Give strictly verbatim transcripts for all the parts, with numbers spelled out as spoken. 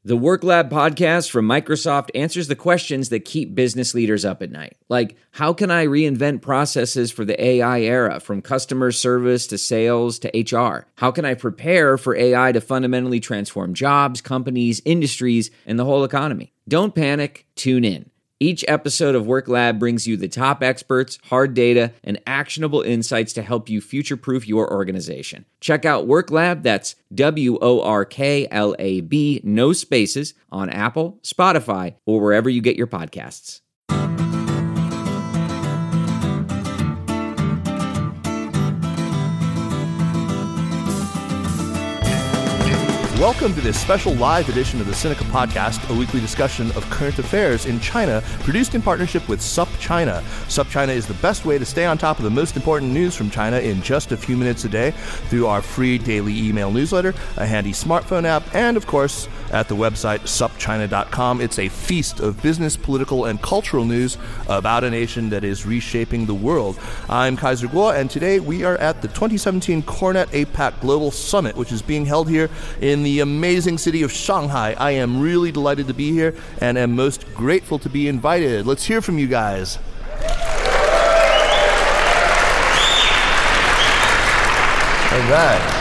The Work Lab podcast from Microsoft answers the questions that keep business leaders up at night. Like, how can I reinvent processes for the A I era, from customer service to sales to H R? How can I prepare for A I to fundamentally transform jobs, companies, industries, and the whole economy? Don't panic, tune in. Each episode of Work Lab brings you the top experts, hard data, and actionable insights to help you future-proof your organization. Check out Work Lab, that's W O R K L A B, no spaces, on Apple, Spotify, or wherever you get your podcasts. Welcome to this special live edition of the Sinica Podcast, a weekly discussion of current affairs in China, produced in partnership with SupChina. SupChina is the best way to stay on top of the most important news from China in just a few minutes a day through our free daily email newsletter, a handy smartphone app, and, of course, at the website sup china dot com. It's a feast of business, political, and cultural news about a nation that is reshaping the world. I'm Kaiser Kuo, and today we are at the twenty seventeen Cornet APAC Global Summit, which is being held here in the amazing city of Shanghai. I am really delighted to be here and am most grateful to be invited. Let's hear from you guys. All right.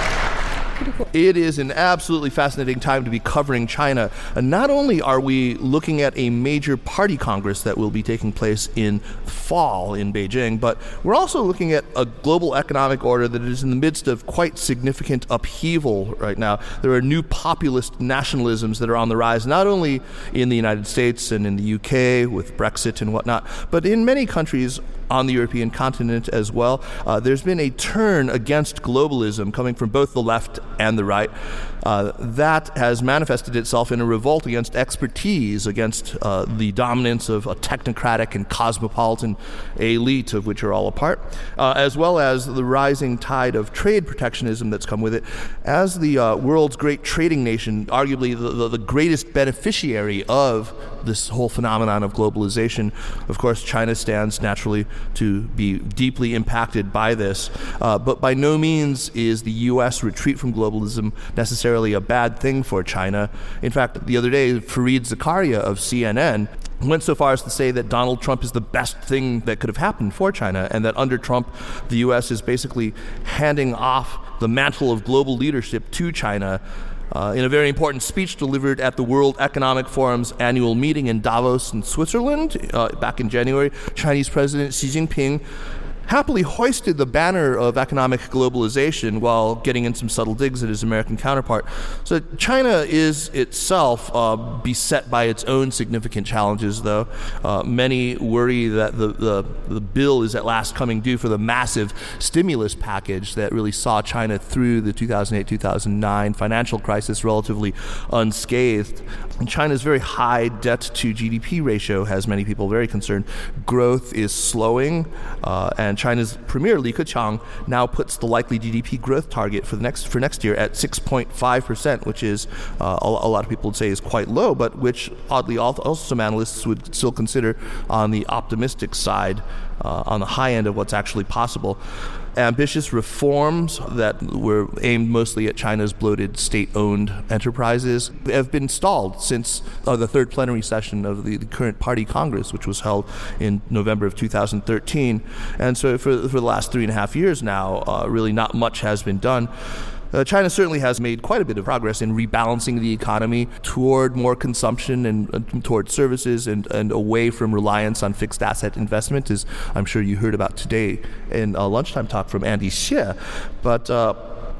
It is an absolutely fascinating time to be covering China. And not only are we looking at a major party congress that will be taking place in fall in Beijing, but we're also looking at a global economic order that is in the midst of quite significant upheaval right now. There are new populist nationalisms that are on the rise, not only in the United States and in the U K with Brexit and whatnot, but in many countries on the European continent as well. Uh, there's been a turn against globalism coming from both the left and the right. Uh, that has manifested itself in a revolt against expertise, against uh, the dominance of a technocratic and cosmopolitan elite of which are all a part, uh, as well as the rising tide of trade protectionism that's come with it. As the uh, world's great trading nation, arguably the, the, the greatest beneficiary of this whole phenomenon of globalization, of course, China stands naturally to be deeply impacted by this. Uh, but by no means is the U S retreat from globalism necessarily a bad thing for China. In fact, the other day, Fareed Zakaria of C N N went so far as to say that Donald Trump is the best thing that could have happened for China, and that under Trump, the U S is basically handing off the mantle of global leadership to China. Uh, in a very important speech delivered at the World Economic Forum's annual meeting in Davos in Switzerland uh, back in January, Chinese President Xi Jinping happily hoisted the banner of economic globalization while getting in some subtle digs at his American counterpart. So China is itself uh, beset by its own significant challenges, though. Uh, many worry that the, the, the bill is at last coming due for the massive stimulus package that really saw China through the two thousand eight two thousand nine financial crisis relatively unscathed. And China's very high debt to G D P ratio has many people very concerned. Growth is slowing, uh, and China's premier Li Keqiang now puts the likely G D P growth target for the next for next year at six point five percent, which is uh, a, a lot of people would say is quite low, but which oddly also some analysts would still consider on the optimistic side, uh, on the high end of what's actually possible. Ambitious reforms that were aimed mostly at China's bloated state-owned enterprises have been stalled since uh, the third plenary session of the, the current party Congress, which was held in November of two thousand thirteen. And so for, for the last three and a half years now, uh, really not much has been done. Uh, China certainly has made quite a bit of progress in rebalancing the economy toward more consumption and uh, toward services and, and away from reliance on fixed asset investment, as I'm sure you heard about today in a lunchtime talk from Andy Xie. But uh,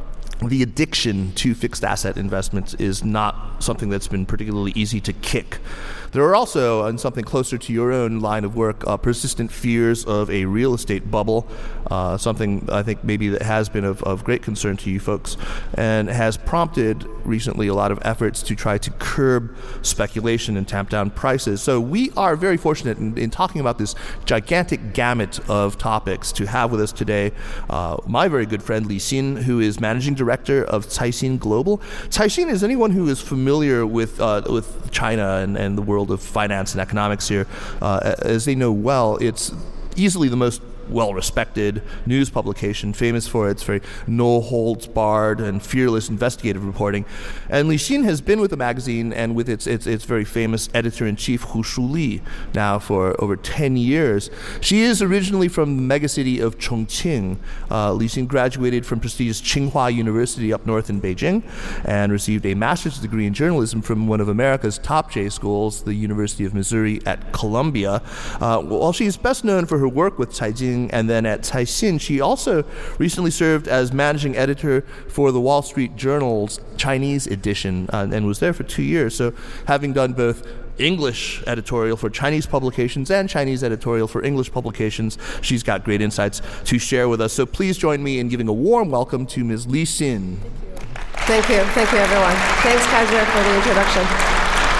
the addiction to fixed asset investments is not something that's been particularly easy to kick. There are also, and something closer to your own line of work, uh, persistent fears of a real estate bubble, uh, something I think maybe that has been of, of great concern to you folks, and has prompted recently a lot of efforts to try to curb speculation and tamp down prices. So we are very fortunate in, in talking about this gigantic gamut of topics to have with us today uh, my very good friend Li Xin, who is managing director of Caixin Global. Caixin is anyone who is familiar with uh, with China and, and the world of finance and economics here. Uh, as they know well, it's easily the most well-respected news publication, famous for its very no-holds-barred and fearless investigative reporting. And Li Xin has been with the magazine and with its its, its very famous editor-in-chief, Hu Shuli, now for over ten years. She is originally from the megacity of Chongqing. Uh, Li Xin graduated from prestigious Tsinghua University up north in Beijing and received a master's degree in journalism from one of America's top J schools, the University of Missouri at Columbia. Uh, while she is best known for her work with Caijing and then at Caixin, she also recently served as managing editor for the Wall Street Journal's Chinese edition uh, and was there for two years. So having done both English editorial for Chinese publications and Chinese editorial for English publications, she's got great insights to share with us. So please join me in giving a warm welcome to Miz Li Xin. Thank you. Thank you, everyone. Thanks, Kaiser, for the introduction.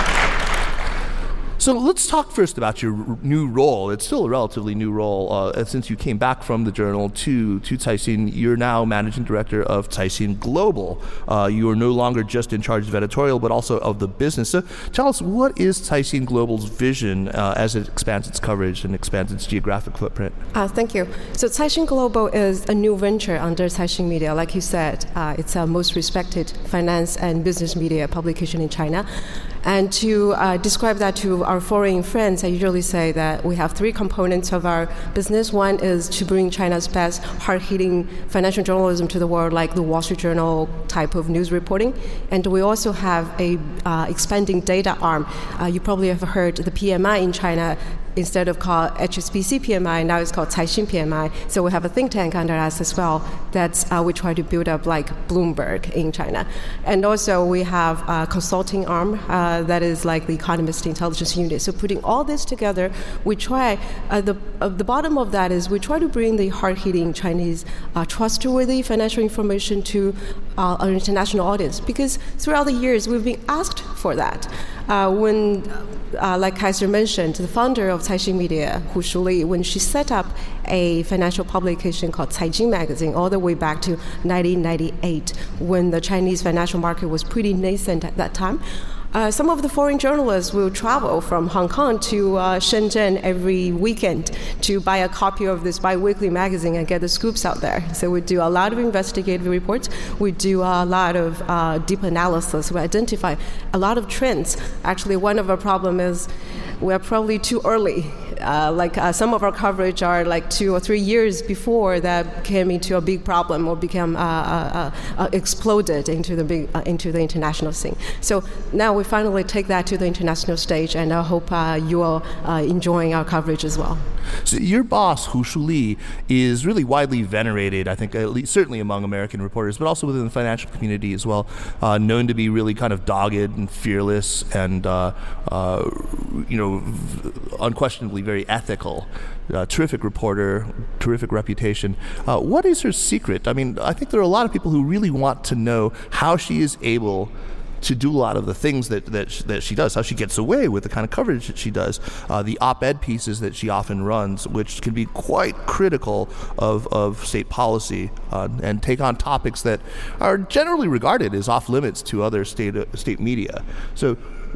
So let's talk first about your r- new role. It's still a relatively new role. Uh, since you came back from the Journal to, to Caixin, you're now managing director of Caixin Global. Uh, you are no longer just in charge of editorial, but also of the business. So tell us, what is Caixin Global's vision uh, as it expands its coverage and expands its geographic footprint? Uh, thank you. So Caixin Global is a new venture under Caixin Media. Like you said, uh, it's our most respected finance and business media publication in China. And to uh, describe that to our foreign friends, I usually say that we have three components of our business. One is to bring China's best hard-hitting financial journalism to the world, like the Wall Street Journal type of news reporting. And we also have a uh, expanding data arm. Uh, you probably have heard the P M I in China. Instead of called H S B C P M I, now it's called Caixin P M I. So we have a think tank under us as well. That's uh, we try to build up like Bloomberg in China. And also we have a consulting arm uh, that is like the Economist Intelligence Unit. So putting all this together, we try, uh, the, uh, the bottom of that is we try to bring the hard-hitting Chinese uh, trustworthy financial information to uh, our international audience. Because throughout the years, we've been asked for that. Uh, when, uh, like Kaiser mentioned, the founder of Caixin Media, Hu Shuli, when she set up a financial publication called Caijing Magazine all the way back to nineteen ninety-eight, when the Chinese financial market was pretty nascent at that time, Uh, some of the foreign journalists will travel from Hong Kong to uh, Shenzhen every weekend to buy a copy of this bi-weekly magazine and get the scoops out there. So we do a lot of investigative reports. We do a lot of uh, deep analysis. We identify a lot of trends. Actually, one of our problems is we're probably too early. Uh, like uh, some of our coverage are like two or three years before that came into a big problem or became uh, uh, uh, exploded into the big uh, into the international scene. So now we finally take that to the international stage, and I hope uh, you are uh, enjoying our coverage as well. So your boss, Hu Shuli, is really widely venerated, I think, at least certainly among American reporters, but also within the financial community as well, uh, known to be really kind of dogged and fearless and, uh, uh, you know, unquestionably very ethical. Uh, terrific reporter, terrific reputation. Uh, what is her secret? I mean, I think there are a lot of people who really want to know how she is able to do a lot of the things that that she, that she does, how she gets away with the kind of coverage that she does, uh, the op-ed pieces that she often runs, which can be quite critical of, of state policy uh, and take on topics that are generally regarded as off-limits to other state uh, state media. So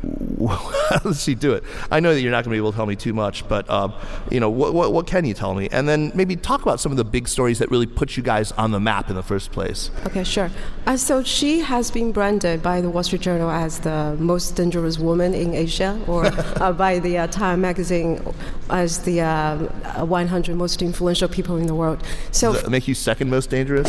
how does she do it? I know that you're not going to be able to tell me too much, but um, you know, what, what what can you tell me? And then maybe talk about some of the big stories that really put you guys on the map in the first place. Okay, sure. Uh, so she has been branded by the Wall Street Journal as the most dangerous woman in Asia, or uh, by the uh, Time magazine as the uh, one hundred most influential people in the world. So does that make you second most dangerous?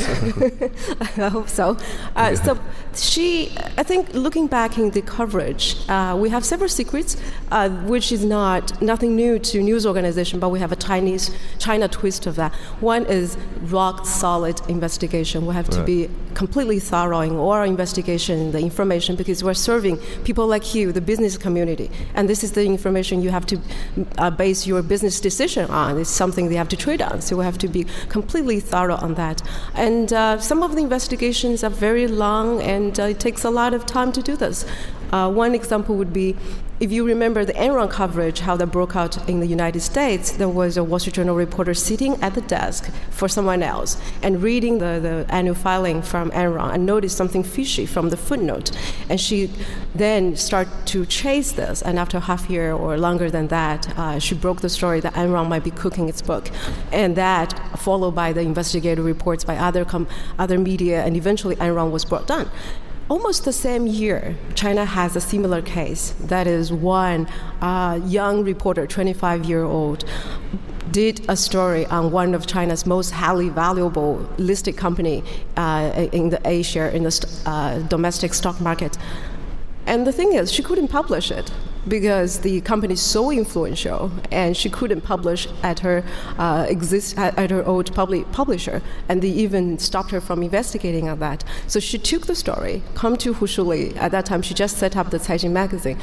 I hope so. Uh, yeah. So she, I think, looking back in the coverage, uh, we have several secrets, uh, which is not nothing new to news organization, but we have a Chinese China twist of that. One is rock solid investigation. We have to right. be completely thorough in all our investigation, the information, because we're serving people like you, the business community, and this is the information you have to uh, base your business decision on. It's something they have to trade on, so we have to be completely thorough on that. And uh, some of the investigations are very long, and uh, it takes a lot of time to do this. Uh, one example would be, if you remember the Enron coverage, how that broke out in the United States, there was a Wall Street Journal reporter sitting at the desk for someone else and reading the, the annual filing from Enron and noticed something fishy from the footnote. And she then started to chase this, and after half a year or longer than that, uh, she broke the story that Enron might be cooking its book. And that, followed by the investigative reports by other, com- other media, and eventually Enron was brought down. Almost the same year, China has a similar case. That is, one uh, young reporter, twenty-five-year-old, did a story on one of China's most highly valuable listed company uh, in the A share, in the st- uh, domestic stock market. And the thing is, she couldn't publish it because the company is so influential, and she couldn't publish at her uh, exist at, at her old public publisher, and they even stopped her from investigating on that. So she took the story, come to Hu Shuli. At that time, she just set up the Caixin magazine,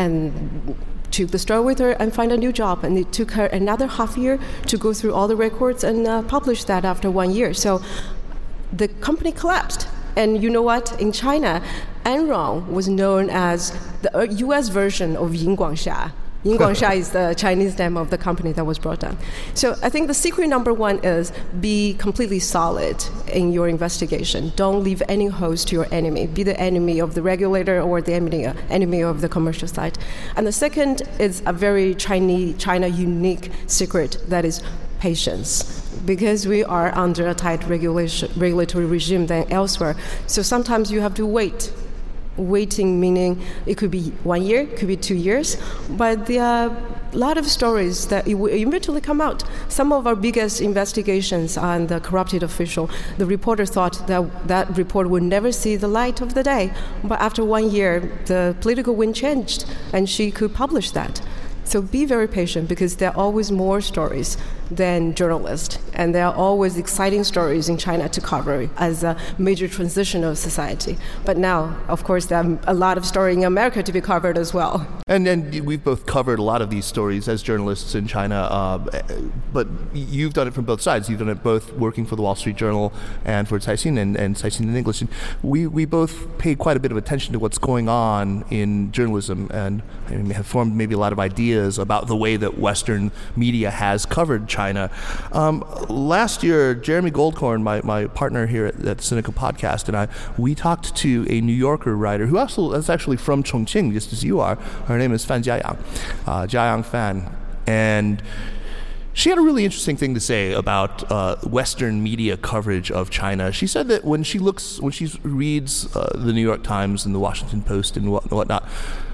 and took the story with her and find a new job. And it took her another half year to go through all the records and uh, publish that after one year. So the company collapsed. And you know what? In China, Enron was known as the U S version of Yin Guangxia. Yin Guangxia is the Chinese name of the company that was brought down. So I think the secret number one is be completely solid in your investigation. Don't leave any holes to your enemy. Be the enemy of the regulator or the enemy, enemy of the commercial side. And the second is a very Chinese, China unique secret, that is patience. Because we are under a tight regulation, regulatory regime than elsewhere. So sometimes you have to wait. Waiting meaning it could be one year, it could be two years, but there are a lot of stories that will eventually come out. Some of our biggest investigations on the corrupted official, the reporter thought that that report would never see the light of the day, but after one year, the political wind changed, and she could publish that. So be very patient, because there are always more stories than journalists, and there are always exciting stories in China to cover as a major transition of society. But now, of course, there are a lot of stories in America to be covered as well. And and we've both covered a lot of these stories as journalists in China, uh, but you've done it from both sides. You've done it both working for the Wall Street Journal and for Caixin, and, and Caixin in English. And we, we both pay quite a bit of attention to what's going on in journalism, and, and have formed maybe a lot of ideas about the way that Western media has covered China. Um, last year, Jeremy Goldkorn, my, my partner here at, at Sinica Podcast, and I, we talked to a New Yorker writer who also is actually from Chongqing, just as you are. Her name is Fan Jiayang, uh, Jiayang Fan. And she had a really interesting thing to say about uh, Western media coverage of China. She said that when she looks, when she reads uh, the New York Times and the Washington Post and what, whatnot,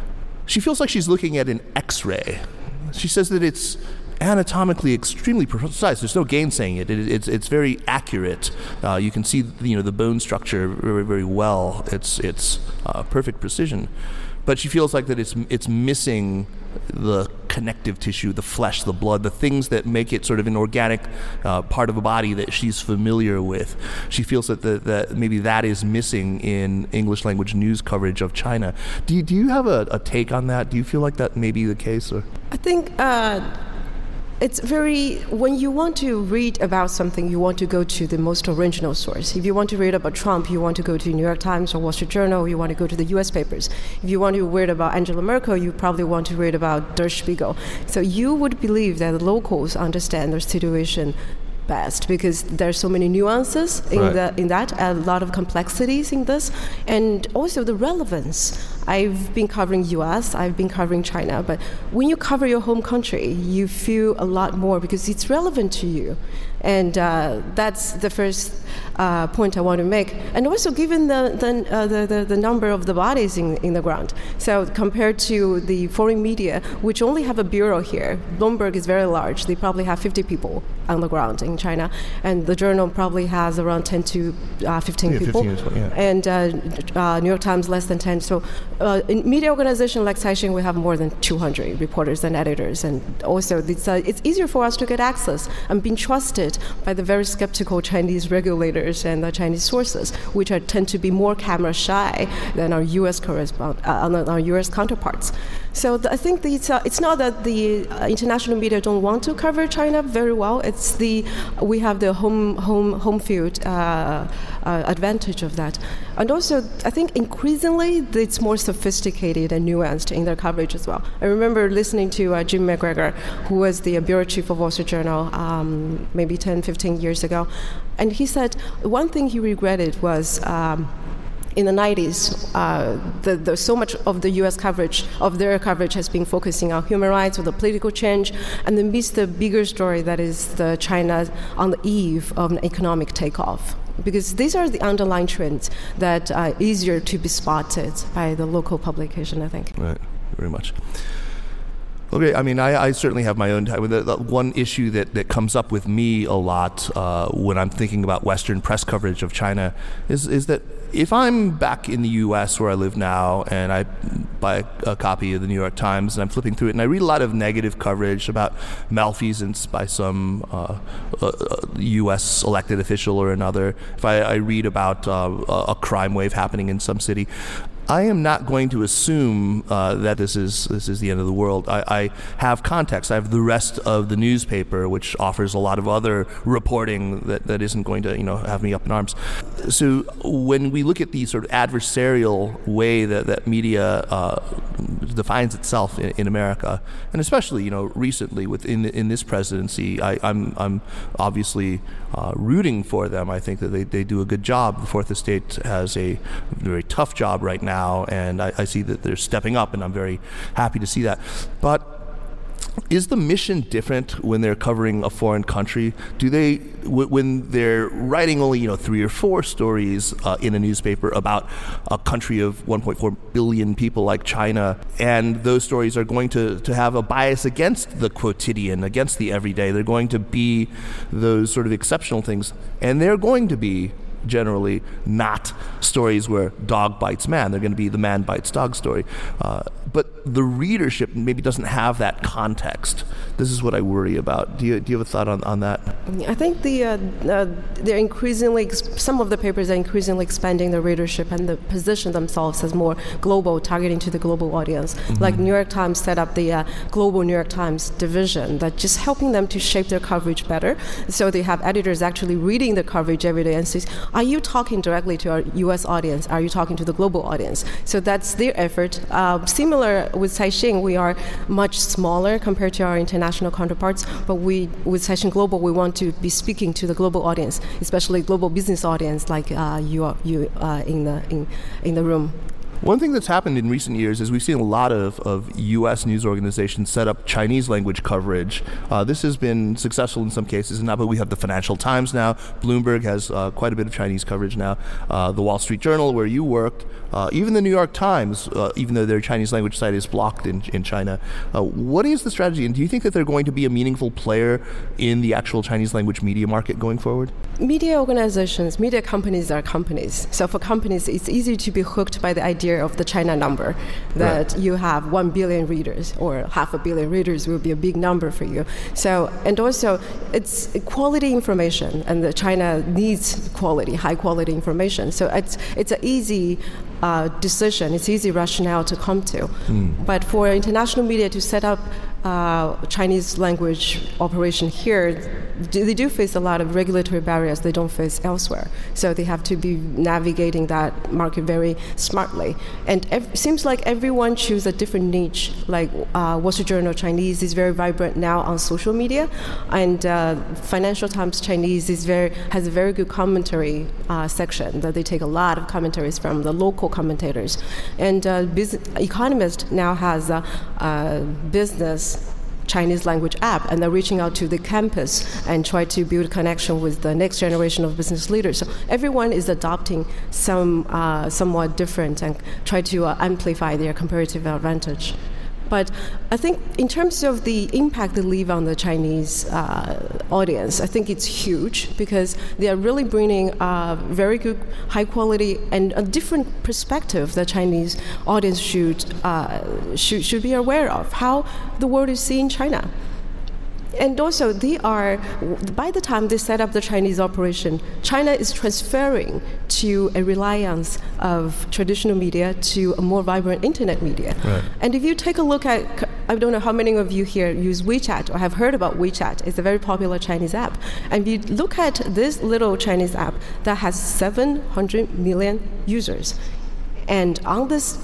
she feels like she's looking at an X-ray. She says that it's anatomically extremely precise. There's no gainsaying it. it it's it's very accurate. Uh, you can see you know the bone structure very very well. It's it's uh, perfect precision. But she feels like that it's it's missing the connective tissue, the flesh, the blood, the things that make it sort of an organic uh, part of a body that she's familiar with. She feels that the, that maybe that is missing in English language news coverage of China. Do you, do you have a, a take on that? Do you feel like that may be the case? Or? I think uh, it's very, when you want to read about something, you want to go to the most original source. If you want to read about Trump, you want to go to New York Times or Wall Street Journal, you want to go to the U S papers. If you want to read about Angela Merkel, you probably want to read about Der Spiegel. So you would believe that the locals understand their situation best, because there's so many nuances in right. the in that, a lot of complexities in this, and also the relevance. I've been covering U S, I've been covering China, but when you cover your home country, you feel a lot more because it's relevant to you. And uh, that's the first uh, point I want to make. And also given the the, uh, the, the the number of the bodies in, in the ground. So compared to the foreign media, which only have a bureau here, Bloomberg is very large. They probably have fifty people on the ground in China. And the Journal probably has around ten to fifteen yeah, people. fifteen to twenty, yeah. And uh, uh, New York Times less than ten. So uh, in media organization like Caixin, we have more than two hundred reporters and editors. And also it's, uh, it's easier for us to get access and being trusted by the very skeptical Chinese regulators and the Chinese sources, which are, tend to be more camera shy than our U S correspond, uh, our U S counterparts. So the, I think the, it's, uh, it's not that the uh, international media don't want to cover China very well. It's the we have the home home home field uh, uh, advantage of that, and also I think increasingly it's more sophisticated and nuanced in their coverage as well. I remember listening to uh, Jim McGregor, who was the uh, bureau chief of Wall Street Journal um, maybe ten, fifteen years ago, and he said one thing he regretted was. Um, In the nineties, uh, the, the, so much of the U S coverage, of their coverage, has been focusing on human rights or the political change, and then missed the bigger story that is the China on the eve of an economic takeoff. Because these are the underlying trends that are easier to be spotted by the local publication, I think. Right, very much. Okay, I mean, I, I certainly have my own time. The, the one issue that, that comes up with me a lot uh, when I'm thinking about Western press coverage of China is is that if I'm back in the U S where I live now and I buy a, a copy of the New York Times and I'm flipping through it and I read a lot of negative coverage about malfeasance by some uh, uh, U S elected official or another, if I, I read about uh, a crime wave happening in some city, I am not going to assume uh, that this is this is the end of the world. I, I have context. I have the rest of the newspaper, which offers a lot of other reporting that, that isn't going to, you know, have me up in arms. So when we look at the sort of adversarial way that, that media uh, defines itself in, in America, and especially, you know, recently within in this presidency, I, I'm I'm obviously uh, rooting for them. I think that they, they do a good job. The Fourth Estate has a very tough job right now. Now, and I, I see that they're stepping up, and I'm very happy to see that. But is the mission different when they're covering a foreign country? Do they, w- when they're writing only, you know, three or four stories uh, in a newspaper about a country of one point four billion people like China, and those stories are going to, to have a bias against the quotidian, against the everyday? They're going to be those sort of exceptional things, and they're going to be generally not stories where dog bites man. They're going to be the man bites dog story. Uh, but the readership maybe doesn't have that context. This is what I worry about. Do you do you have a thought on, on that? I think the uh, uh, they're increasingly, some of the papers are increasingly expanding their readership and the position themselves as more global, targeting to the global audience. Mm-hmm. Like New York Times set up the uh, global New York Times division that just helping them to shape their coverage better. So they have editors actually reading the coverage every day and says, are you talking directly to our U S audience? Are you talking to the global audience? So that's their effort. Uh, similar with Caixin, we are much smaller compared to our international counterparts, but we, with Caixin Global, we want to be speaking to the global audience, especially global business audience like uh, you are you uh, in the in, in the room. One thing that's happened in recent years is we've seen a lot of, of U S news organizations set up Chinese language coverage. Uh, this has been successful in some cases, and now, but we have the Financial Times now. Bloomberg has uh, quite a bit of Chinese coverage now. Uh, the Wall Street Journal, where you worked, uh, even the New York Times, uh, even though their Chinese language site is blocked in, in China. Uh, what is the strategy, and do you think that they're going to be a meaningful player in the actual Chinese language media market going forward? Media organizations, media companies are companies. So for companies, it's easy to be hooked by the idea of the China number, that right. you have one billion readers or half a billion readers will be a big number for you. So, and also it's quality information, and the China needs quality, high quality information. So it's it's an easy uh, decision, it's easy rationale to come to. Mm. But for international media to set up uh, Chinese language operation here, they do face a lot of regulatory barriers they don't face elsewhere. So they have to be navigating that market very smartly. And it seems like everyone chooses a different niche. Like uh, Wall Street Journal Chinese is very vibrant now on social media, and uh, Financial Times Chinese is very has a very good commentary uh, section that they take a lot of commentaries from the local commentators. And uh, Biz- Economist now has a, a business Chinese language app, and they're reaching out to the campus and try to build a connection with the next generation of business leaders. So everyone is adopting some uh, somewhat different and try to uh, amplify their comparative advantage. But I think in terms of the impact they leave on the Chinese uh, audience, I think it's huge, because they are really bringing a very good, high quality and a different perspective that Chinese audience should uh, should, should be aware of, how the world is seeing China. and also they are, by the time they set up the Chinese operation, China is transferring to a reliance of traditional media to a more vibrant internet media. Right. And if you take a look at, I don't know how many of you here use WeChat or have heard about WeChat. It's a very popular Chinese app. And if you look at this little Chinese app that has seven hundred million users, and on this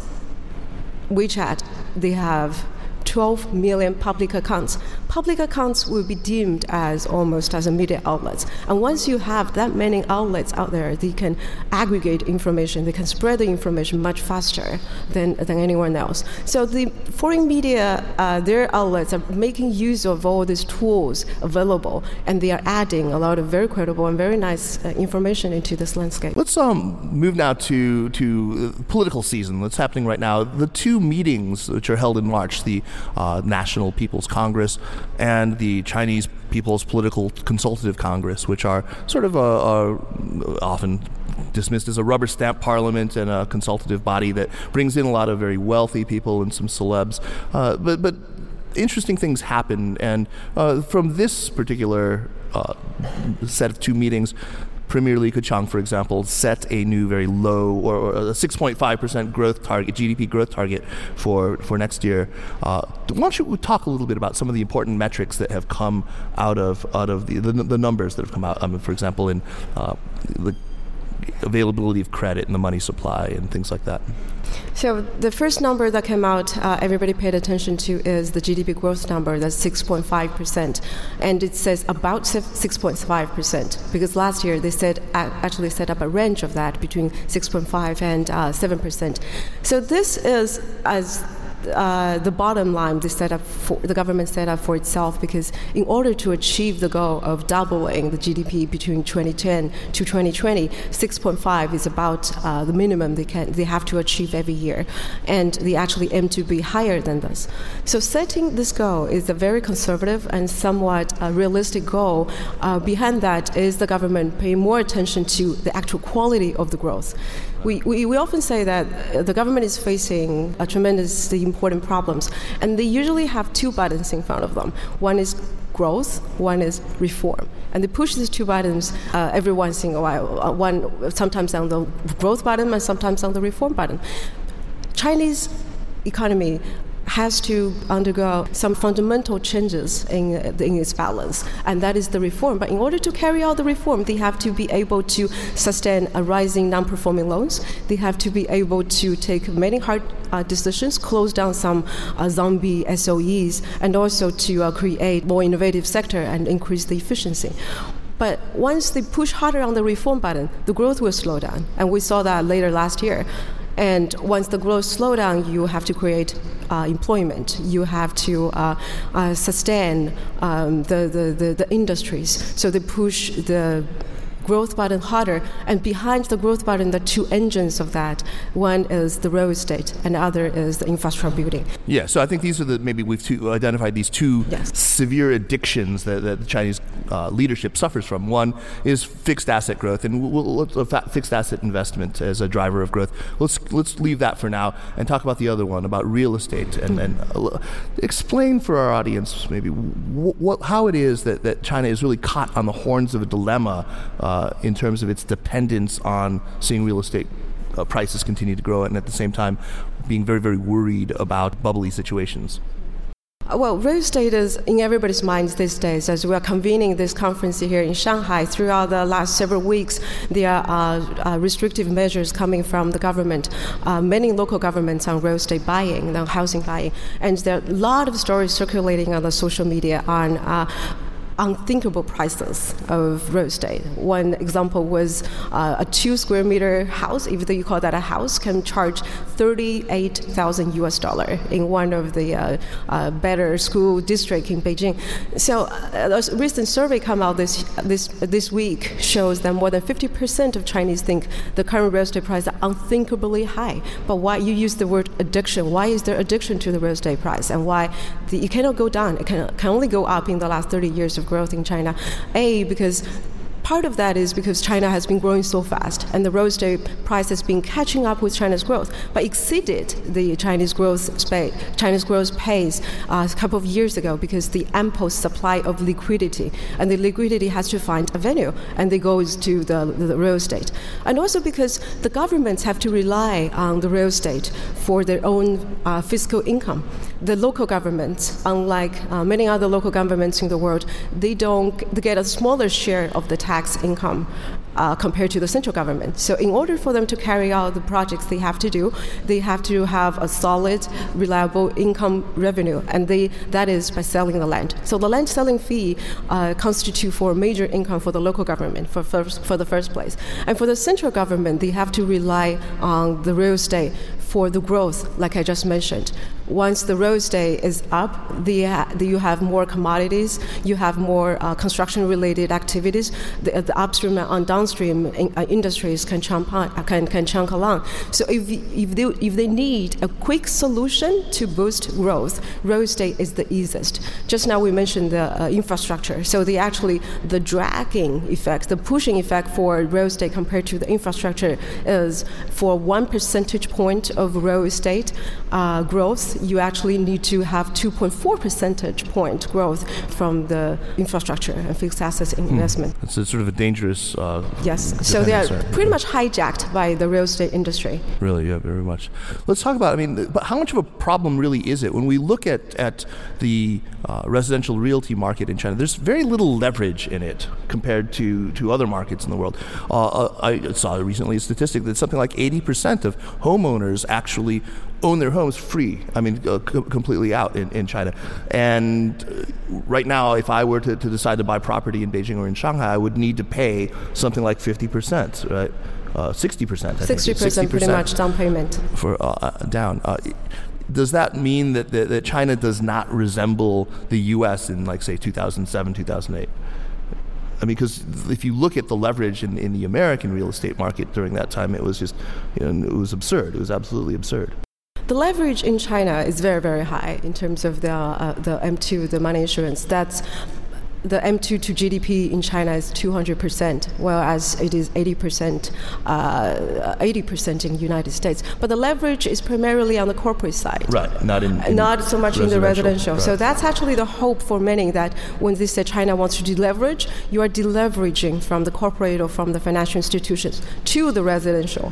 WeChat, they have twelve million public accounts. Public accounts will be deemed as almost as a media outlets. And once you have that many outlets out there, they can aggregate information, they can spread the information much faster than, than anyone else. So the foreign media, uh, their outlets are making use of all these tools available, and they are adding a lot of very credible and very nice uh, information into this landscape. Let's um, move now to, to political season that's happening right now. The two meetings which are held in March, the uh, National People's Congress and the Chinese People's Political Consultative Congress, which are sort of a, a, often dismissed as a rubber stamp parliament and a consultative body that brings in a lot of very wealthy people and some celebs. Uh, but, but interesting things happen, and uh, from this particular uh, set of two meetings, Premier Li Keqiang, for example, set a new very low or, or a six point five percent growth target, G D P growth target for, for next year. Uh, why don't you talk a little bit about some of the important metrics that have come out of out of the the, the numbers that have come out? I mean, for example, in uh, the availability of credit and the money supply and things like that. So the first number that came out, uh, everybody paid attention to, is the G D P growth number. That's six point five percent, and it says about six point five percent because last year they said actually set up a range of that between six point five and uh, seven percent. So this is as Uh, the bottom line they set up for, the government set up for itself, because in order to achieve the goal of doubling the G D P between twenty ten to twenty twenty, six point five is about uh, the minimum they can they have to achieve every year, and they actually aim to be higher than this. So setting this goal is a very conservative and somewhat uh, realistic goal. Uh, behind that is the government paying more attention to the actual quality of the growth. We, we, we often say that the government is facing a tremendously important problems, and they usually have two buttons in front of them. One is growth, one is reform. And they push these two buttons uh, every once in a while, uh, one sometimes on the growth button and sometimes on the reform button. Chinese economy has to undergo some fundamental changes in, in its balance, and that is the reform. But in order to carry out the reform, they have to be able to sustain a rising non-performing loans. They have to be able to take many hard uh, decisions, close down some uh, zombie S O Es, and also to uh, create more innovative sector and increase the efficiency. But once they push harder on the reform button, the growth will slow down, and we saw that later last year. And once the growth slows down, you have to create uh, employment. You have to uh, uh, sustain um, the, the, the, the industries. So they push the growth button harder, and behind the growth button, the two engines of that, one is the real estate and the other is the infrastructure building. Yeah, so I think these are the, maybe we've two, identified these two yes. severe addictions that, that the Chinese uh, leadership suffers from. One is fixed asset growth, and we'll, we'll, fixed asset investment as a driver of growth. Let's let's leave that for now and talk about the other one, about real estate, and, mm-hmm. and uh, explain for our audience maybe w- what, how it is that, that China is really caught on the horns of a dilemma uh, Uh, in terms of its dependence on seeing real estate uh, prices continue to grow, and at the same time being very, very worried about bubbly situations. Well, real estate is in everybody's minds these days. As we are convening this conference here in Shanghai, throughout the last several weeks, there are uh, uh, restrictive measures coming from the government, uh, many local governments on real estate buying, on housing buying. And there are a lot of stories circulating on the social media on uh, unthinkable prices of real estate. One example was uh, a two square meter house, if you call that a house, can charge thirty-eight thousand U S dollar in one of the uh, uh, better school district in Beijing. So uh, a recent survey come out this this this week shows that more than fifty percent of Chinese think the current real estate prices are unthinkably high. But why you use the word addiction? Why is there addiction to the real estate price, and why the, it cannot go down? It can, can only go up in the last thirty years of growth in China. A, because Part of that is because China has been growing so fast, and the real estate price has been catching up with China's growth, but exceeded the Chinese growth space, Chinese growth pace uh, a couple of years ago because the ample supply of liquidity, and the liquidity has to find a venue, and it goes to the, the real estate. And also because the governments have to rely on the real estate for their own uh, fiscal income. The local governments, unlike uh, many other local governments in the world, they don't they get a smaller share of the tax income uh, compared to the central government. So in order for them to carry out the projects they have to do, they have to have a solid, reliable income revenue, and they that is by selling the land. So the land selling fee uh, constitute for major income for the local government for first, for the first place. And for the central government, they have to rely on the real estate for the growth, like I just mentioned. Once the real estate is up, the, uh, the, you have more commodities, you have more uh, construction-related activities. The, the upstream and downstream in, uh, industries can chunk on, can can chunk along. So if if they if they need a quick solution to boost growth, real estate is the easiest. Just now we mentioned the uh, infrastructure. So the actually the dragging effect, the pushing effect for real estate compared to the infrastructure is for one percentage point of real estate uh, growth, you actually need to have two point four percentage point growth from the infrastructure and fixed assets investment. Hmm. It's a sort of a dangerous. Uh, yes, so they are right? pretty much hijacked by the real estate industry. Really, yeah, very much. Let's talk about. I mean, but how much of a problem really is it when we look at at the uh, residential realty market in China? There's very little leverage in it compared to to other markets in the world. Uh, I saw recently a statistic that something like eighty percent of homeowners actually own their homes free. I mean, uh, c- completely out in, in China. And uh, right now, if I were to, to decide to buy property in Beijing or in Shanghai, I would need to pay something like fifty percent, right? Uh, sixty percent. I sixty percent, think. pretty much down payment. For uh, down. Uh, does that mean that, that, that China does not resemble the U S in, like, say, two thousand seven, two thousand eight? I mean, because if you look at the leverage in, in the American real estate market during that time, it was just, you know, it was absurd. It was absolutely absurd. The leverage in China is very, very high in terms of the uh, the M two, the money issuance. That's the M two to G D P in China is two hundred percent, whereas it is eighty percent, uh, eighty percent in the United States. But the leverage is primarily on the corporate side. Right, not in, in Not so much in the residential. Right. So that's actually the hope for many, that when they say China wants to deleverage, you are deleveraging from the corporate or from the financial institutions to the residential.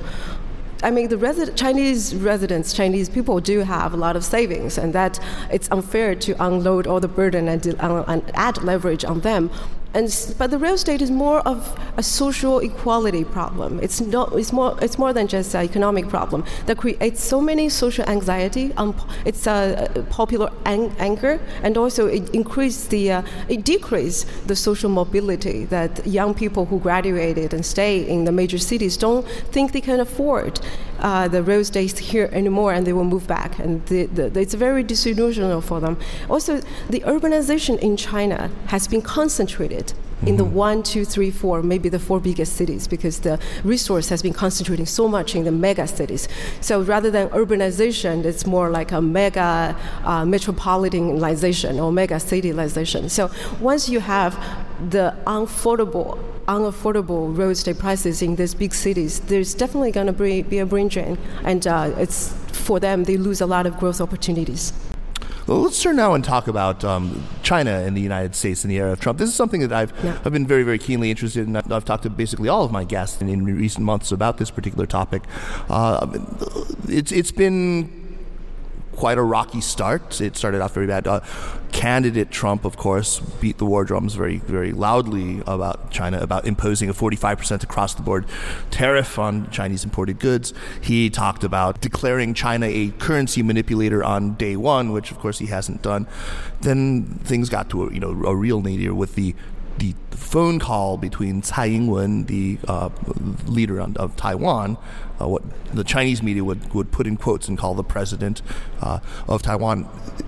I mean, the resi- Chinese residents, Chinese people do have a lot of savings, and that it's unfair to unload all the burden and, de- uh, and add leverage on them. And but the real estate is more of a social equality problem. It's not. It's more. It's more than just an economic problem that creates so many social anxiety. Um, it's a, a popular ang- anger, and also it increases the. Uh, it decreases the social mobility that young people who graduated and stay in the major cities don't think they can afford uh, the real estate here anymore, and they will move back. And the, the, it's very disillusional for them. Also, the urbanization in China has been concentrated in the one, two, three, four, maybe the four biggest cities, because the resource has been concentrating so much in the mega cities. So rather than urbanization, it's more like a mega uh, metropolitanization or mega cityization. So once you have the unaffordable, unaffordable real estate prices in these big cities, there's definitely going to be, be a brain drain, and uh, it's for them, they lose a lot of growth opportunities. Well, let's turn now and talk about um, China and the United States in the era of Trump. This is something that I've yeah. I've been very, very keenly interested in. I've, I've talked to basically all of my guests in, in recent months about this particular topic. Uh, it's it's been quite a rocky start. It started off very bad. Uh, candidate Trump, of course, beat the war drums very, very loudly about China, about imposing a forty-five percent across-the-board tariff on Chinese imported goods. He talked about declaring China a currency manipulator on day one, which, of course, he hasn't done. Then things got to a, you know, a real nadir with the the phone call between Tsai Ing-wen, the uh, leader on, of Taiwan, uh, what the Chinese media would, would put in quotes and call the president uh, of Taiwan.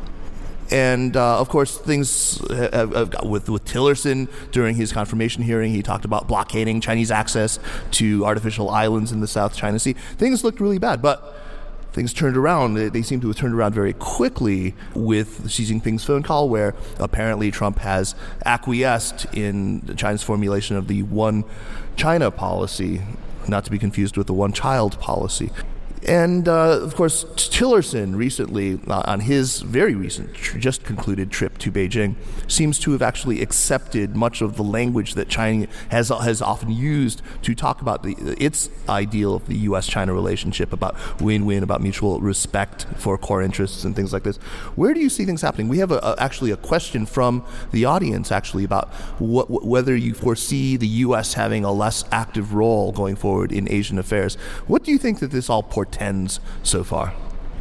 And, uh, of course, things have, have got with, with Tillerson during his confirmation hearing. He talked about blockading Chinese access to artificial islands in the South China Sea. Things looked really bad. But things turned around. They, they seem to have turned around very quickly with Xi Jinping's phone call, where apparently Trump has acquiesced in China's formulation of the one China policy, not to be confused with the one child policy. And, uh, of course, Tillerson recently, uh, on his very recent, tr- just concluded trip to Beijing, seems to have actually accepted much of the language that China has has often used to talk about the, its ideal of the U S China relationship, about win-win, about mutual respect for core interests and things like this. Where do you see things happening? We have a, a, actually a question from the audience, actually, about what, whether you foresee the U S having a less active role going forward in Asian affairs. What do you think that this all portends so far?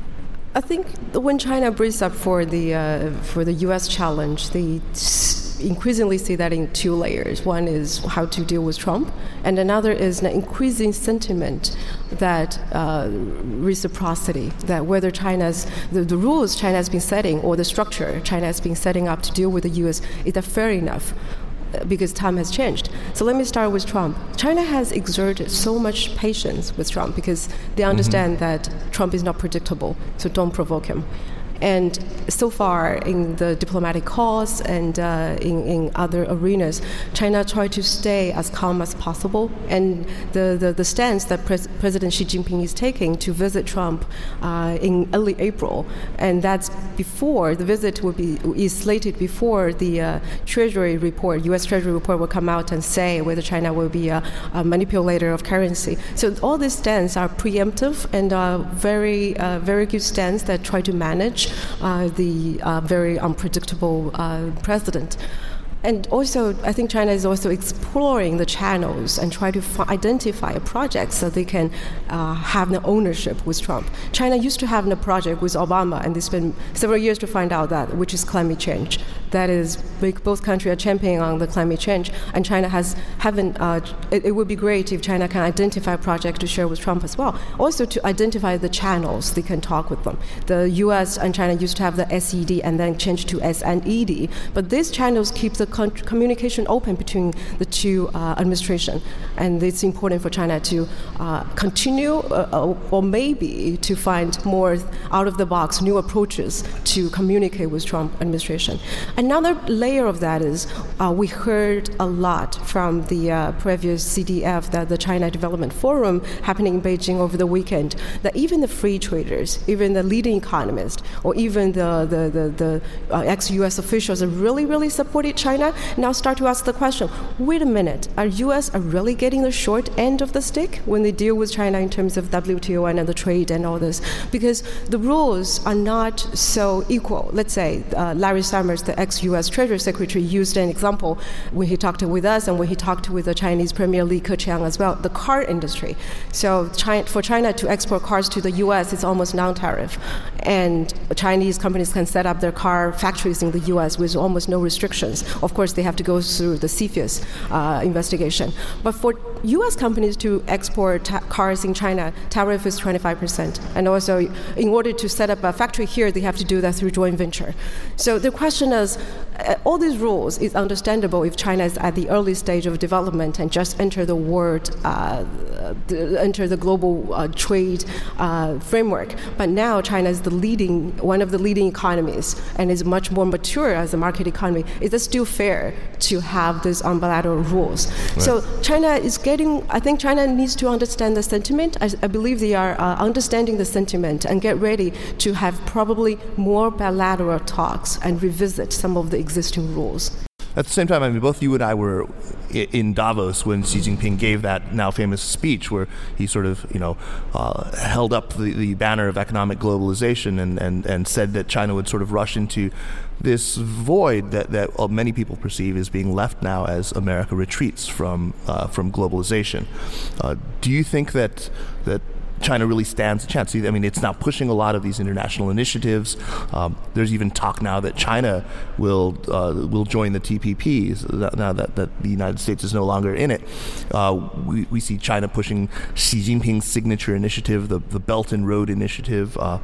I think when China brings up for the uh, for the U S challenge, they increasingly see that in two layers. One is how to deal with Trump, and another is an increasing sentiment that uh, reciprocity, that whether China's the, the rules China has been setting or the structure China has been setting up to deal with the U S, is that fair enough? Because time has changed. So let me start with Trump. China has exerted so much patience with Trump because they understand mm-hmm. that Trump is not predictable, so don't provoke him. And so far in the diplomatic cause and uh, in, in other arenas, China tried to stay as calm as possible. And the, the, the stance that Pres- President Xi Jinping is taking to visit Trump uh, in early April, and that's before the visit will be is slated before the uh, Treasury report, U S Treasury report will come out and say whether China will be a, a manipulator of currency. So all these stances are preemptive and uh, very, uh, very good stance that try to manage Uh, the uh, very unpredictable uh, president. And also, I think China is also exploring the channels and try to f- identify projects so they can uh, have the ownership with Trump. China used to have a project with Obama, and they spent several years to find out that, which is climate change. That is, both countries are championing on the climate change, and China has haven't. Uh, it, it would be great if China can identify projects to share with Trump as well. Also, to identify the channels they can talk with them. The U S and China used to have the S E D and then changed to S N E D, but these channels keep the con- communication open between the two uh, administration, and it's important for China to uh, continue uh, or maybe to find more out-of-the-box new approaches to communicate with Trump administration. Another layer of that is uh, we heard a lot from the uh, previous C D F, that the China Development Forum happening in Beijing over the weekend, that even the free traders, even the leading economists, or even the, the, the, the uh, ex-U S officials that really, really supported China now start to ask the question, wait a minute, are U S are really getting the short end of the stick when they deal with China in terms of W T O and the trade and all this? Because the rules are not so equal. Let's say uh, Larry Summers, the ex-U S Treasury Secretary, used an example when he talked with us and when he talked with the Chinese Premier Li Keqiang as well, the car industry. So China, for China to export cars to the U S, it's almost non-tariff. And Chinese companies can set up their car factories in the U S with almost no restrictions. Of course, they have to go through the CFIUS uh, investigation. But for U S companies to export ta- cars in China, tariff is twenty-five percent. And also, in order to set up a factory here, they have to do that through joint venture. So the question is, uh, all these rules is understandable if China is at the early stage of development and just enter the world, uh, the, enter the global uh, trade uh, framework. But now China is the leading, one of the leading economies, and is much more mature as a market economy. Is it still fair to have these unilateral rules? Right. So China is getting, I think China needs to understand the sentiment. I, I believe they are uh, understanding the sentiment and get ready to have probably more bilateral talks and revisit some of the existing rules. At the same time, I mean, both you and I were in Davos when Xi Jinping gave that now famous speech where he sort of, you know, uh, held up the, the banner of economic globalization and, and, and said that China would sort of rush into this void that, that many people perceive as being left now as America retreats from uh, from globalization. Uh, do you think that that China really stands a chance? I mean, it's now pushing a lot of these international initiatives. Um, there's even talk now that China will uh, will join the T P P now that, that the United States is no longer in it. Uh, we, we see China pushing Xi Jinping's signature initiative, the, the Belt and Road Initiative, uh,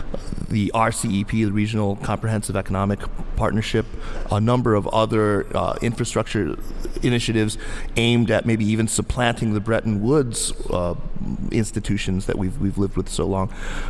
the R C E P, the Regional Comprehensive Economic Partnership, a number of other uh, infrastructure initiatives aimed at maybe even supplanting the Bretton Woods uh, institutions that we've we've lived with so long.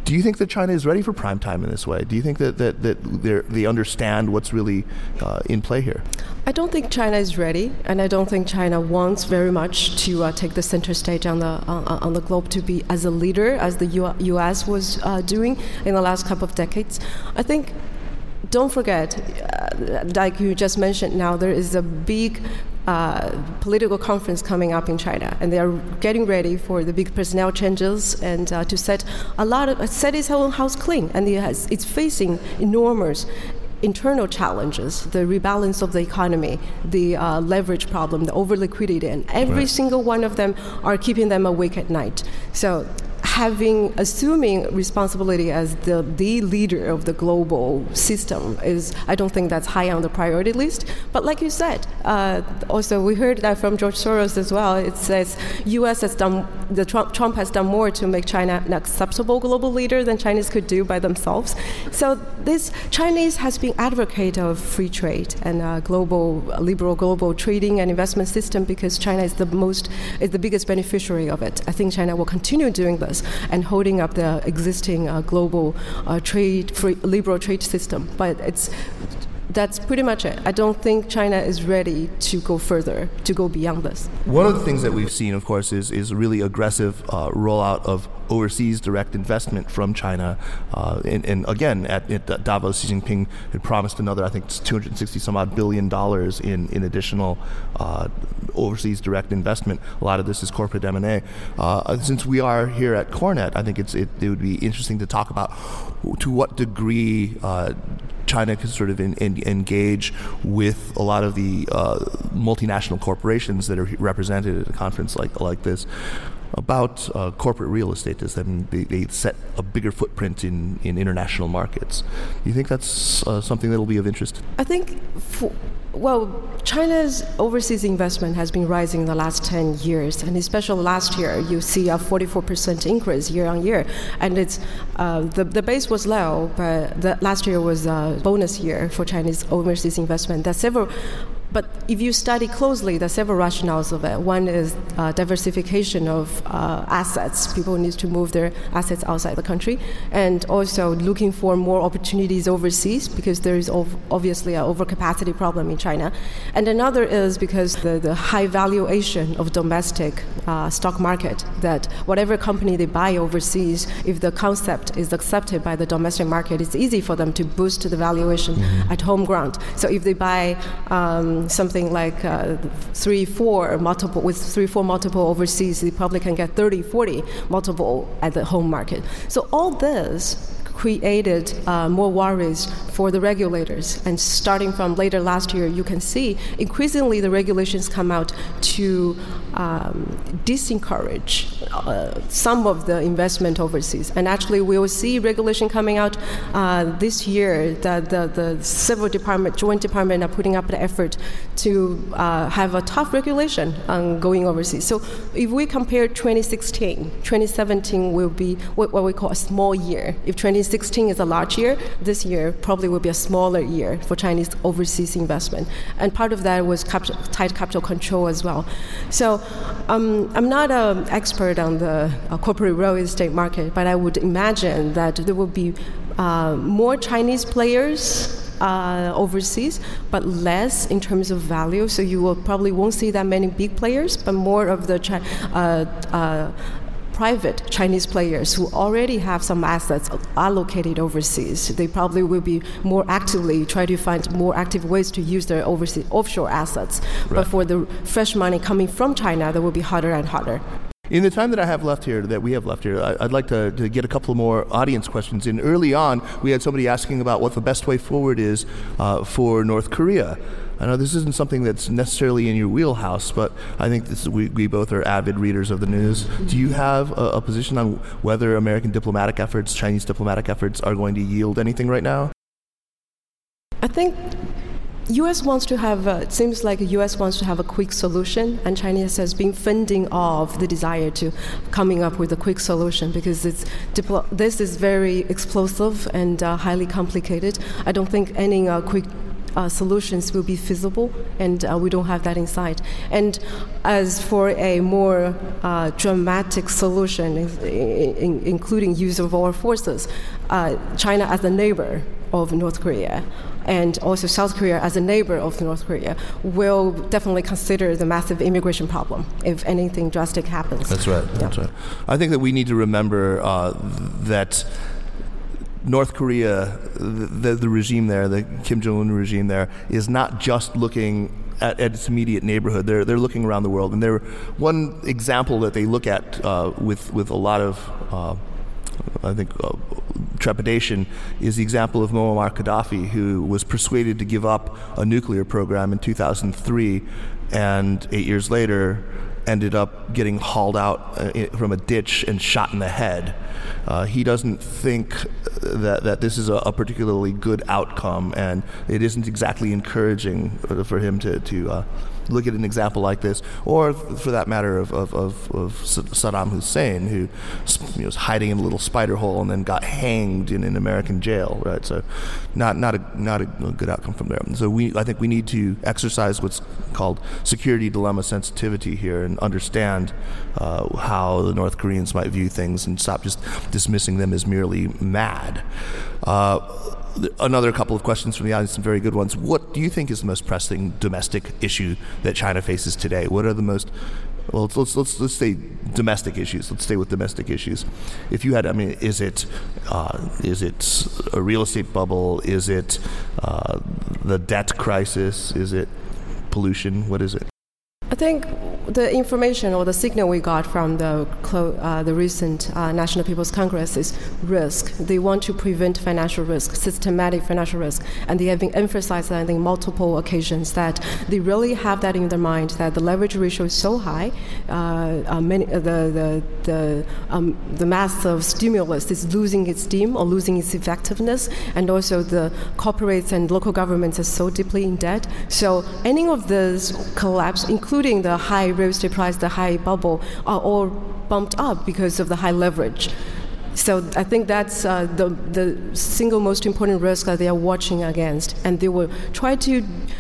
Do you think that China is ready for prime time in this way? Do you think that that, that they understand what's really uh, in play here? I don't think China is ready, and I don't think China wants very much to uh, take the center stage on the uh, on the globe to be as a leader as the U- U.S. was uh, doing in the last couple of decades. I think. Don't forget, uh, like you just mentioned now, there is a big uh, political conference coming up in China, and they are getting ready for the big personnel changes and uh, to set a lot of, set its own house clean, and it has, it's facing enormous internal challenges, the rebalance of the economy, the uh, leverage problem, the over-liquidity, and every right. single one of them are keeping them awake at night. So having, assuming responsibility as the, the leader of the global system is, I don't think that's high on the priority list. But like you said, uh, also we heard that from George Soros as well. It says U S has done, the Trump, Trump has done more to make China an acceptable global leader than Chinese could do by themselves. So this Chinese has been advocate of free trade and uh, global, liberal global trading and investment system because China is the most, is the biggest beneficiary of it. I think China will continue doing this and holding up the existing uh, global uh, trade, free, liberal trade system. But it's that's pretty much it. I don't think China is ready to go further, to go beyond this. One of the things that we've seen, of course, is is really aggressive uh, rollout of overseas direct investment from China. Uh, and, and again, at, at Davos, Xi Jinping had promised another, I think, it's two hundred sixty some odd billion dollars in, in additional uh, overseas direct investment. A lot of this is corporate M and A. Uh, since we are here at CoreNet, I think it's it, it would be interesting to talk about to what degree uh, China can sort of in, in, engage with a lot of the uh, multinational corporations that are represented at a conference like like this about uh, corporate real estate. Does that mean they, they set a bigger footprint in, in international markets? Do you think that's uh, something that will be of interest? I think, for, well, China's overseas investment has been rising in the last ten years, and especially last year, you see a forty-four percent increase year on year. And it's uh, the, the base was low, but the, last year was a bonus year for Chinese overseas investment. There's several But if you study closely, there are several rationales of it. One is uh, diversification of uh, assets. People need to move their assets outside the country. And also looking for more opportunities overseas because there is ov- obviously an overcapacity problem in China. And another is because the, the high valuation of domestic uh, stock market, that whatever company they buy overseas, if the concept is accepted by the domestic market, it's easy for them to boost the valuation mm-hmm. at home ground. So if they buy um, something like uh, three, four multiple, with three, four multiple overseas, they probably can get thirty, forty multiple at the home market. So all this created uh, more worries for the regulators. And starting from later last year, you can see increasingly the regulations come out to um, disencourage uh, some of the investment overseas. And actually, we will see regulation coming out uh, this year that the, the several department, joint department are putting up the effort to uh, have a tough regulation on going overseas. So if we compare twenty sixteen, twenty seventeen will be what, what we call a small year. If twenty sixteen is a large year, this year probably will be a smaller year for Chinese overseas investment. And part of that was cap- tight capital control as well. So um, I'm not an expert on the uh, corporate real estate market, but I would imagine that there will be uh, more Chinese players Uh, overseas, but less in terms of value. So you will probably won't see that many big players, but more of the chi- uh, uh, private Chinese players who already have some assets allocated overseas. They probably will be more actively try to find more active ways to use their overseas offshore assets. Right. But for the fresh money coming from China, that will be harder and harder. In the time that I have left here, that we have left here, I'd like to, to get a couple more audience questions. And early on, we had somebody asking about what the best way forward is uh, for North Korea. I know this isn't something that's necessarily in your wheelhouse, but I think this, we, we both are avid readers of the news. Do you have a, a position on whether American diplomatic efforts, Chinese diplomatic efforts, are going to yield anything right now? I think U S wants to have, uh, it seems like the U S wants to have a quick solution, and China has been fending off the desire to coming up with a quick solution because it's diplo- this is very explosive and uh, highly complicated. I don't think any uh, quick uh, solutions will be feasible, and uh, we don't have that in sight. And as for a more uh, dramatic solution, in, in, including use of our forces, uh, China as a neighbor of North Korea, and also South Korea as a neighbor of North Korea, will definitely consider the massive immigration problem if anything drastic happens. That's right. Yeah. That's right. I think that we need to remember uh, that North Korea, the, the regime there, the Kim Jong-un regime there, is not just looking at, at its immediate neighborhood. They're they're looking around the world, and they're one example that they look at uh, with with a lot of. Uh, I think uh, trepidation is the example of Muammar Gaddafi, who was persuaded to give up a nuclear program in two thousand three, and eight years later ended up getting hauled out uh, from a ditch and shot in the head. Uh, he doesn't think that, that this is a, a particularly good outcome, and it isn't exactly encouraging for him to, to uh, look at an example like this, or for that matter of, of, of, of Saddam Hussein, who you know, was hiding in a little spider hole and then got hanged in an American jail, right? So not not a not a good outcome from there. So we I think we need to exercise what's called security dilemma sensitivity here and understand uh, how the North Koreans might view things and stop just dismissing them as merely mad. Uh, Another couple of questions from the audience, some very good ones. What do you think is the most pressing domestic issue that China faces today? What are the most, well, let's let's let's, let's say domestic issues. Let's stay with domestic issues. If you had, I mean, is it uh, is it a real estate bubble? Is it uh, the debt crisis? Is it pollution? What is it? I think the information or the signal we got from the uh, the recent uh, National People's Congress is risk. They want to prevent financial risk, systematic financial risk, and they have been emphasized on I think multiple occasions that they really have that in their mind that the leverage ratio is so high, uh, uh, many, uh, the the the um, the mass of stimulus is losing its steam or losing its effectiveness, and also the corporates and local governments are so deeply in debt. So any of this collapse, including including the high real estate price, the high bubble, are all bumped up because of the high leverage. So I think that's uh, the the single most important risk that they are watching against, and they will try to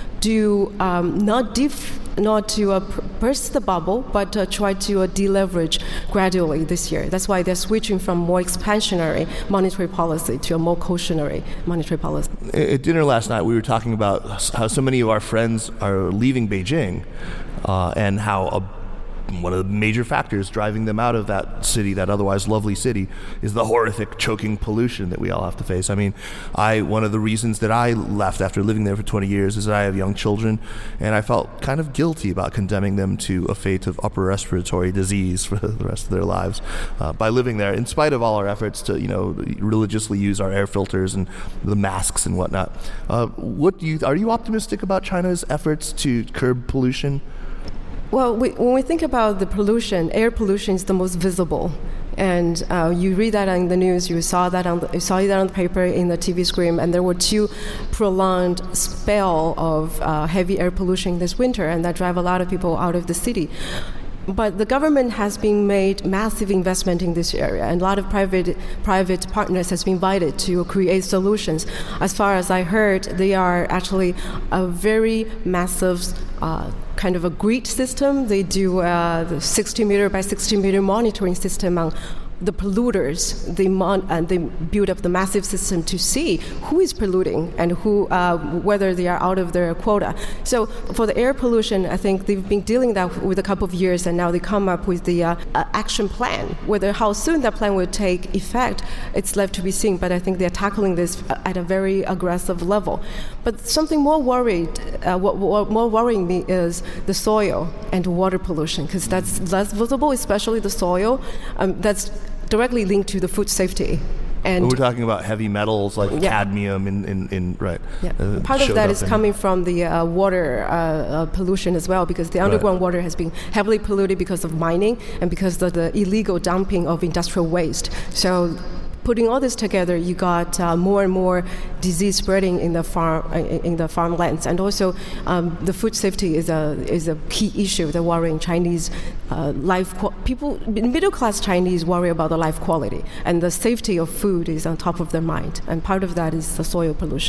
do um, not def- not to uh, burst the bubble, but uh, try to uh, deleverage gradually this year. That's why they're switching from more expansionary monetary policy to a more cautionary monetary policy. At dinner last night, we were talking about how so many of our friends are leaving Beijing, uh, and how a one of the major factors driving them out of that city, that otherwise lovely city, is the horrific choking pollution that we all have to face. I mean, I one of the reasons that I left after living there for twenty years is that I have young children, and I felt kind of guilty about condemning them to a fate of upper respiratory disease for the rest of their lives uh, by living there, in spite of all our efforts to, you know, religiously use our air filters and the masks and whatnot. Uh, what do you are you optimistic about China's efforts to curb pollution? Well, we, when we think about the pollution, air pollution is the most visible. And uh, you read that in the news, you saw that on the, you saw that on the paper, in the T V screen, and there were two prolonged spell of uh, heavy air pollution this winter, and that drive a lot of people out of the city. But the government has been made massive investment in this area, and a lot of private private partners has been invited to create solutions. As far as I heard, they are actually a very massive uh, kind of a grid system. They do uh, the sixty meter by sixty meter monitoring system on the polluters. They mon- and they build up the massive system to see who is polluting and who, uh, whether they are out of their quota. So for the air pollution, I think they've been dealing that with a couple of years, and now they come up with the uh, uh, action plan. Whether how soon that plan will take effect, it's left to be seen. But I think they're tackling this at a very aggressive level. But something more worried, uh, what, what more worrying me is the soil and water pollution, because that's less visible, especially the soil. Um, that's directly linked to the food safety. And we're talking about heavy metals like yeah. cadmium in, in, in right. Yeah. Uh, Part of that is in. coming from the uh, water uh, uh, pollution as well, because the underground right. water has been heavily polluted because of mining and because of the illegal dumping of industrial waste. So putting all this together, you got uh, more and more disease spreading in the farm uh, in the farmlands, and also um, the food safety is a is a key issue that worrying Chinese uh, life qu- people. Middle class Chinese worry about the life quality, and the safety of food is on top of their mind, and part of that is the soil pollution.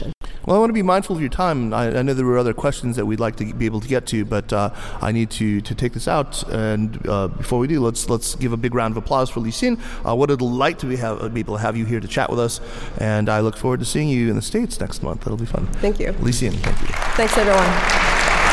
Well, I want to be mindful of your time. I, I know there were other questions that we'd like to be able to get to, but uh, I need to, to take this out. And uh, before we do, let's let's give a big round of applause for Li Xin. Uh, what a delight to be, have, be able to have you here to chat with us. And I look forward to seeing you in the States next month. That'll be fun. Thank you. Li Xin, thank you. Thanks, everyone.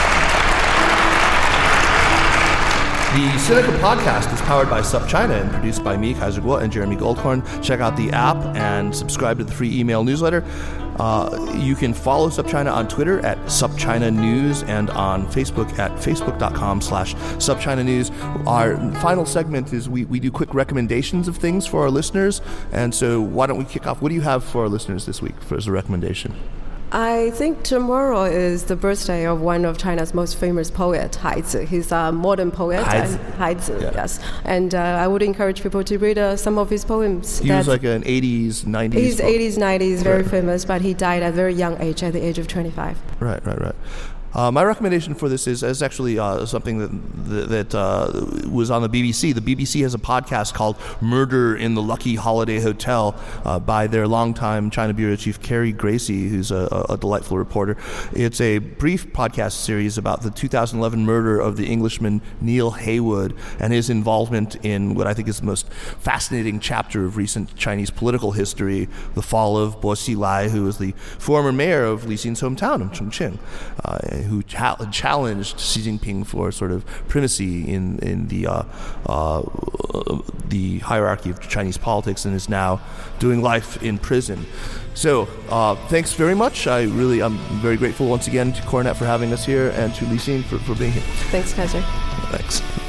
The Sinica podcast is powered by SupChina and produced by me, Kaiser Kuo, and Jeremy Goldhorn. Check out the app and subscribe to the free email newsletter. Uh, you can follow SupChina on Twitter at SupChina News and on Facebook at facebook.com slash SupChina News. Our final segment is we, we do quick recommendations of things for our listeners. And so why don't we kick off? What do you have for our listeners this week for, as a recommendation? I think tomorrow is the birthday of one of China's most famous poet, Haizi. He's a modern poet. Haizi. Haizi, yeah. yes. And uh, I would encourage people to read uh, some of his poems. He was like an eighties, nineties. He's poet. eighties, nineties, very right. famous, but he died at a very young age, at the age of twenty-five. Right, right, right. Uh, my recommendation for this is, is actually uh, something that that uh, was on the B B C. The B B C has a podcast called Murder in the Lucky Holiday Hotel uh, by their longtime China Bureau Chief Carrie Gracie, who's a, a delightful reporter. It's a brief podcast series about the two thousand eleven murder of the Englishman Neil Heywood and his involvement in what I think is the most fascinating chapter of recent Chinese political history, the fall of Bo Xilai, who was the former mayor of Li Xin's hometown of Chongqing. Uh, who cha- challenged Xi Jinping for sort of primacy in in the uh, uh, the hierarchy of Chinese politics and is now doing life in prison. So uh, thanks very much. I really I'm very grateful once again to CoreNet for having us here and to Li Xin for, for being here. Thanks, Kaiser. Thanks.